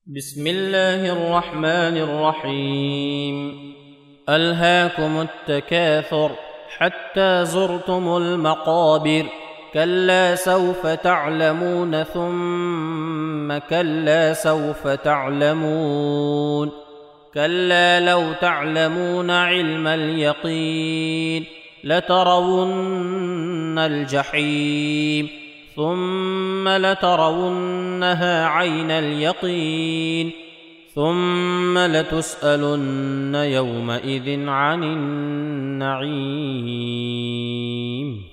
بسم الله الرحمن الرحيم. ألهاكم التكاثر حتى زرتم المقابر، كلا سوف تعلمون ثم كلا سوف تعلمون، كلا لو تعلمون علم اليقين لترون الجحيم ثم لترونها عين اليقين ثم لتسألن يومئذ عن النعيم.